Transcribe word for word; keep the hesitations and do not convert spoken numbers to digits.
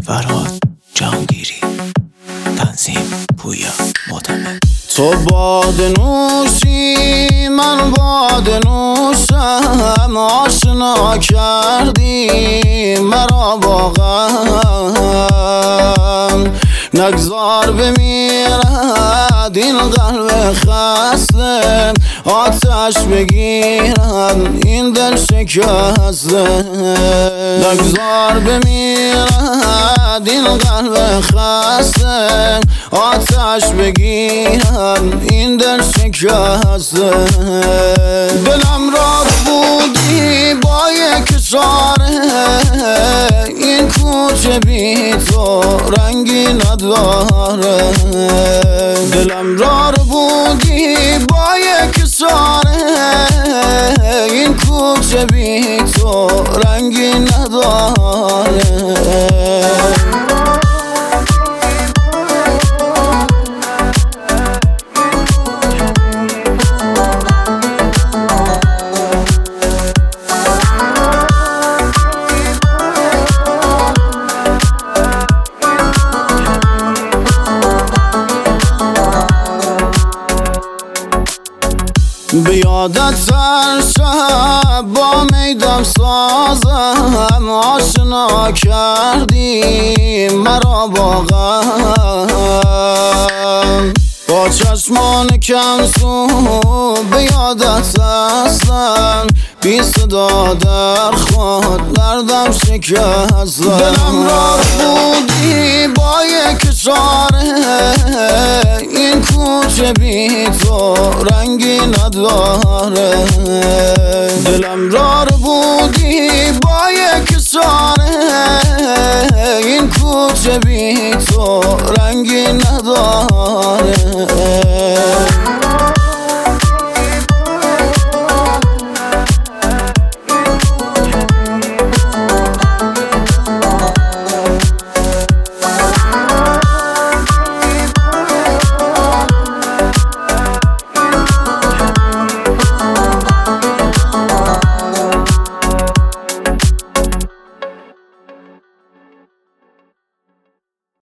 فرهاد جهانگیری، تنظیم پویا معتمد. تو باده نوشی من باده نوشم، آشنا کردی مرا با غم. نگذار بمیرد این قلب خسته، آتش بگیرد این دل شکسته. نگذار بمیرد این قلب خسته، آتش بگیرد این دل شکسته. دلم را بودی با یک اشاره، این کوچه بی تو رنگی نداره. دلم را بودی با یک اشاره، این کوچه بی تو رنگی نداره. به یادت هر شب با میدم سازم، آشنا کردی مرا با غم. با چشمان کم سو به یادت هستم، بی صدا در خود دردم شکستم. دلم را بودی با یک اشاره، این کوچه بی تو رنگی نداره. دلم را بودی با یک اشاره، این کوچه بی تو رنگی نداره.